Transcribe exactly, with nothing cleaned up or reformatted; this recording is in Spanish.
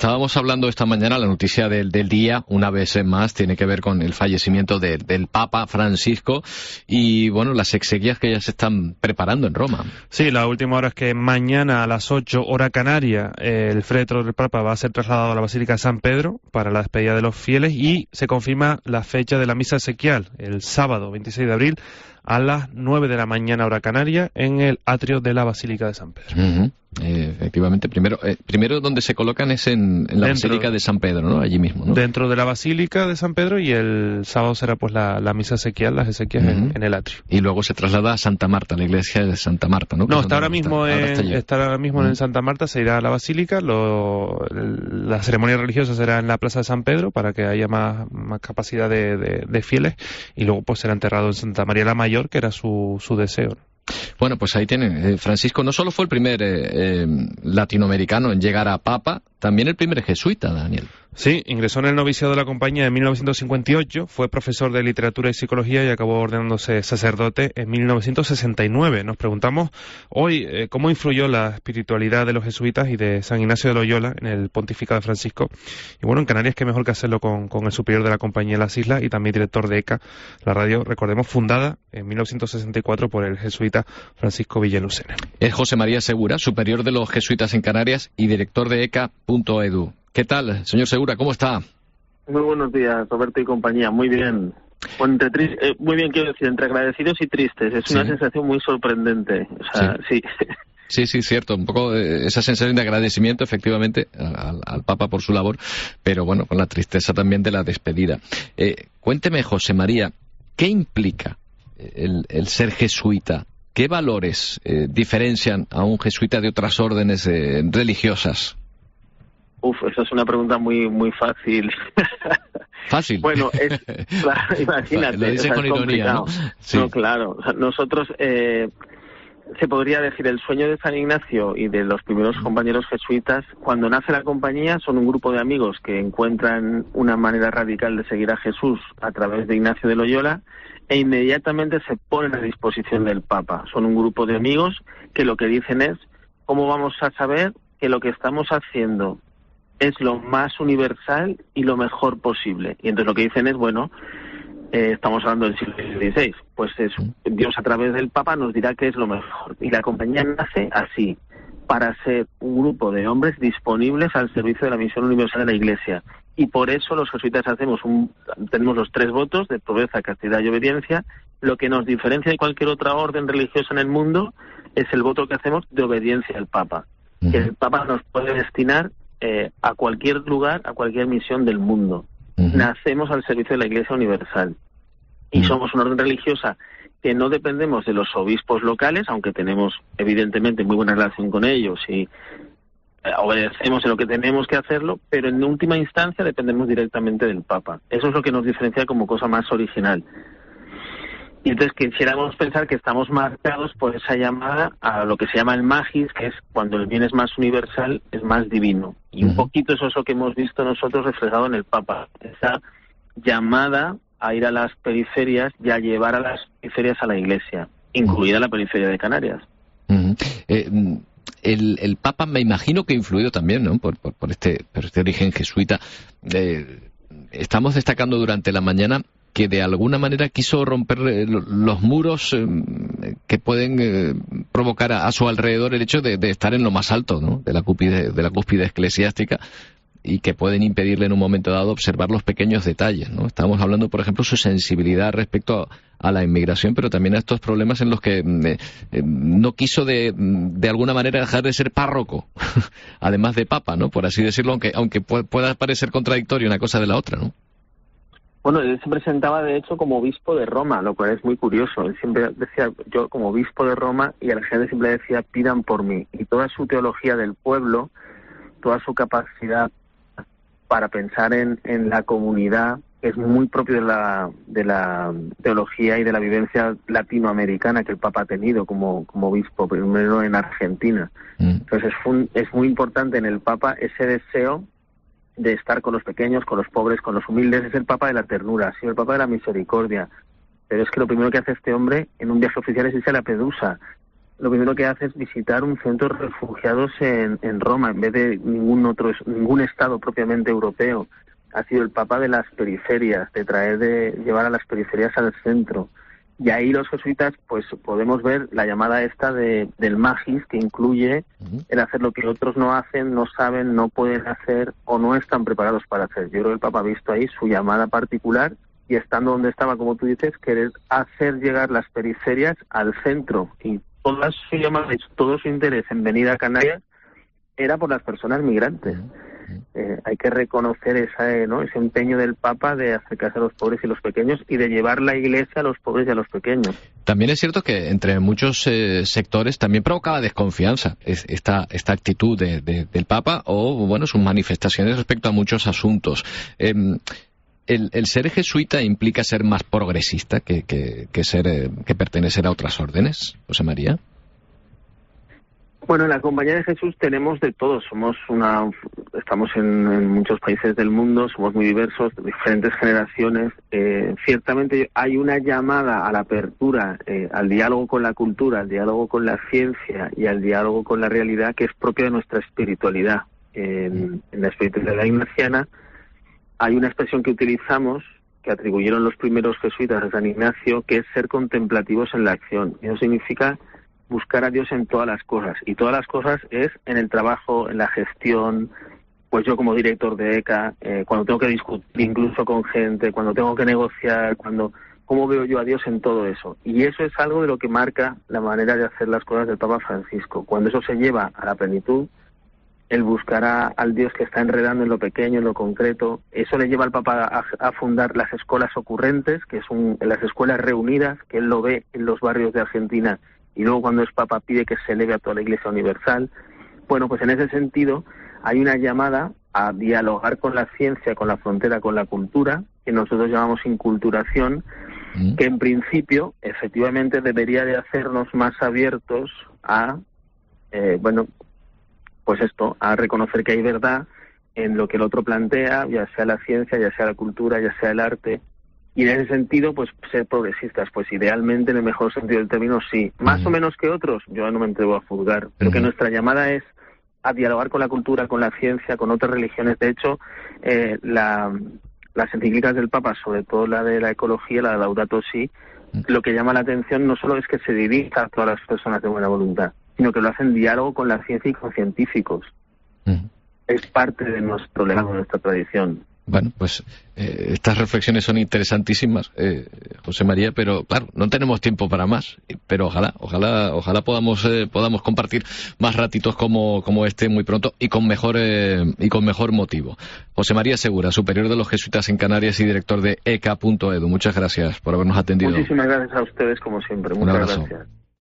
estábamos hablando esta mañana, la noticia del, del día, una vez más, tiene que ver con el fallecimiento de, del Papa Francisco y, bueno, las exequias que ya se están preparando en Roma. Sí, la última hora es que mañana a las ocho, hora canaria, eh, el féretro del Papa va a ser trasladado a la Basílica de San Pedro para la despedida de los fieles y se confirma la fecha de la misa exequial, el sábado veintiséis de abril, a las nueve de la mañana, hora canaria, en el atrio de la Basílica de San Pedro. Uh-huh. Eh, efectivamente, primero eh, primero donde se colocan es en, en la Dentro, Basílica de San Pedro, ¿no? Allí mismo, ¿no? Dentro de la Basílica de San Pedro, y el sábado será pues la, la misa exequial, las exequias uh-huh. en, en el atrio. Y luego se traslada a Santa Marta, la iglesia de Santa Marta, ¿no? No, está ahora, mismo está, en, ahora está, está ahora mismo uh-huh. en Santa Marta, se irá a la Basílica, lo, la ceremonia religiosa será en la Plaza de San Pedro para que haya más, más capacidad de, de, de fieles, y luego pues será enterrado en Santa María la Mayor, que era su, su deseo. Bueno, pues ahí tienen. Eh, Francisco no solo fue el primer eh, eh, latinoamericano en llegar a Papa, también el primer jesuita, Daniel. Sí, ingresó en el noviciado de la Compañía en mil novecientos cincuenta y ocho, fue profesor de literatura y psicología y acabó ordenándose sacerdote en mil novecientos sesenta y nueve. Nos preguntamos hoy eh, cómo influyó la espiritualidad de los jesuitas y de San Ignacio de Loyola en el pontificado de Francisco. Y bueno, en Canarias qué mejor que hacerlo con, con el superior de la Compañía de las Islas y también director de ECA, la radio, recordemos, fundada en mil novecientos sesenta y cuatro por el jesuita Francisco Villalucena. Es José María Segura, superior de los jesuitas en Canarias y director de E C A punto e d u. ¿Qué tal, señor Segura? ¿Cómo está? Muy buenos días, Roberto y compañía. Muy bien. Bueno, entre tri- eh, muy bien, quiero decir, entre agradecidos y tristes. Es sí. una sensación muy sorprendente. O sea, sí. sí. Sí, sí, cierto. Un poco eh, esa sensación de agradecimiento, efectivamente, al, al Papa por su labor, pero bueno, con la tristeza también de la despedida. Eh, cuénteme, José María, ¿qué implica el, el ser jesuita? ¿Qué valores eh, diferencian a un jesuita de otras órdenes eh, religiosas? Uf, esa es una pregunta muy muy fácil. Fácil. Bueno, es, claro, imagínate. Lo dice o sea, con ironía, ¿no? Sí. No, claro. O sea, nosotros, eh, se podría decir, el sueño de San Ignacio y de los primeros compañeros jesuitas, cuando nace la compañía, son un grupo de amigos que encuentran una manera radical de seguir a Jesús a través de Ignacio de Loyola e inmediatamente se ponen a disposición del Papa. Son un grupo de amigos que lo que dicen es, ¿cómo vamos a saber que lo que estamos haciendo es lo más universal y lo mejor posible? Y entonces lo que dicen es, bueno, eh, estamos hablando del siglo dieciséis, pues es, Dios a través del Papa nos dirá qué es lo mejor. Y la compañía nace así, para ser un grupo de hombres disponibles al servicio de la misión universal de la Iglesia. Y por eso los jesuitas hacemos un, tenemos los tres votos de pobreza, castidad y obediencia. Lo que nos diferencia de cualquier otra orden religiosa en el mundo es el voto que hacemos de obediencia al Papa. Uh-huh. Que el Papa nos puede destinar eh, a cualquier lugar, a cualquier misión del mundo. Uh-huh. Nacemos al servicio de la Iglesia Universal. Y uh-huh. somos una orden religiosa que no dependemos de los obispos locales, aunque tenemos evidentemente muy buena relación con ellos y obedecemos en lo que tenemos que hacerlo, pero en última instancia dependemos directamente del Papa. Eso es lo que nos diferencia como cosa más original. Y entonces quisiéramos pensar que estamos marcados por esa llamada a lo que se llama el magis, que es cuando el bien es más universal, es más divino. Y un poquito eso es lo que hemos visto nosotros reflejado en el Papa, esa llamada a ir a las periferias y a llevar a las periferias a la Iglesia, incluida la periferia de Canarias. Uh-huh. Eh, el, el Papa me imagino que ha influido también, ¿no? por, por, por, este, por este origen jesuita. Eh, estamos destacando durante la mañana que de alguna manera quiso romper eh, los muros eh, que pueden eh, provocar a, a su alrededor el hecho de, de estar en lo más alto, ¿no? de la cúspide, de la cúspide eclesiástica, y que pueden impedirle en un momento dado observar los pequeños detalles, ¿no? Estamos hablando, por ejemplo, su sensibilidad respecto a, a la inmigración, pero también a estos problemas en los que eh, eh, no quiso de, de alguna manera dejar de ser párroco, además de papa, ¿no? Por así decirlo, aunque aunque pueda parecer contradictorio una cosa de la otra, ¿no? Bueno, él se presentaba de hecho como obispo de Roma, lo cual es muy curioso. Él siempre decía, yo como obispo de Roma, y a la gente siempre decía, pidan por mí. Y toda su teología del pueblo, toda su capacidad para pensar en, en la comunidad, es muy propio de la, de la teología y de la vivencia latinoamericana que el Papa ha tenido como, como obispo, primero en Argentina. Mm. Entonces es, fun, es muy importante en el Papa ese deseo de estar con los pequeños, con los pobres, con los humildes. Es el Papa de la ternura, sí, el Papa de la misericordia. Pero es que lo primero que hace este hombre en un viaje oficial es irse a Lampedusa. lo primero que hace es visitar un centro de refugiados en, en Roma, en vez de ningún otro, ningún estado propiamente europeo. Ha sido el Papa de las periferias, de traer, de llevar a las periferias al centro. Y ahí los jesuitas, pues podemos ver la llamada esta de, del magis, que incluye el hacer lo que otros no hacen, no saben, no pueden hacer o no están preparados para hacer. Yo creo que el Papa ha visto ahí su llamada particular y estando donde estaba, como tú dices, querer hacer llegar las periferias al centro. Y toda su llamada, todo su interés en venir a Canarias era por las personas migrantes. Eh, hay que reconocer esa, eh, ¿no? ese empeño del Papa de acercarse a los pobres y los pequeños y de llevar la Iglesia a los pobres y a los pequeños. También es cierto que entre muchos eh, sectores también provocaba desconfianza es, esta esta actitud de, de, del Papa o bueno sus manifestaciones respecto a muchos asuntos. Eh, el, el ser jesuita implica ser más progresista que, que, que ser eh, que pertenecer a otras órdenes, José María. Bueno, en la Compañía de Jesús tenemos de todo. Somos una, estamos en, en muchos países del mundo, somos muy diversos, de diferentes generaciones. Eh, ciertamente hay una llamada a la apertura, eh, al diálogo con la cultura, al diálogo con la ciencia y al diálogo con la realidad que es propia de nuestra espiritualidad. En, en la espiritualidad ignaciana hay una expresión que utilizamos, que atribuyeron los primeros jesuitas a San Ignacio, que es ser contemplativos en la acción. Eso significa buscar a Dios en todas las cosas, y todas las cosas es en el trabajo, en la gestión. Pues yo como director de E C A, eh, cuando tengo que discutir incluso con gente, cuando tengo que negociar, cuando cómo veo yo a Dios en todo eso. Y eso es algo de lo que marca la manera de hacer las cosas del Papa Francisco. Cuando eso se lleva a la plenitud, él buscará al Dios que está enredando en lo pequeño, en lo concreto. Eso le lleva al Papa a, a fundar las escuelas ocurrentes, que es un, las escuelas reunidas, que él lo ve en los barrios de Argentina, y luego cuando es Papa pide que se eleve a toda la Iglesia Universal. Bueno, pues en ese sentido hay una llamada a dialogar con la ciencia, con la frontera, con la cultura, que nosotros llamamos inculturación, mm. que en principio efectivamente debería de hacernos más abiertos a, eh, bueno, pues esto, a reconocer que hay verdad en lo que el otro plantea, ya sea la ciencia, ya sea la cultura, ya sea el arte. Y en ese sentido, pues ser progresistas, pues idealmente, en el mejor sentido del término, sí. Más uh-huh. o menos que otros, yo no me atrevo a juzgar. Pero uh-huh. que nuestra llamada es a dialogar con la cultura, con la ciencia, con otras religiones. De hecho, eh, la, las encíclicas del Papa, sobre todo la de la ecología, la de Laudato Si, uh-huh. lo que llama la atención no solo es que se dirija a todas las personas de buena voluntad, sino que lo hace en diálogo con la ciencia y con científicos. Uh-huh. Es parte de nuestro legado, de nuestra tradición. Bueno, pues eh, estas reflexiones son interesantísimas, eh, José María, pero claro, no tenemos tiempo para más. Pero ojalá, ojalá, ojalá podamos eh, podamos compartir más ratitos como como este muy pronto y con mejor eh, y con mejor motivo. José María Segura, superior de los jesuitas en Canarias y director de E C A punto edu. Muchas gracias por habernos atendido. Muchísimas gracias a ustedes como siempre. Muchas gracias.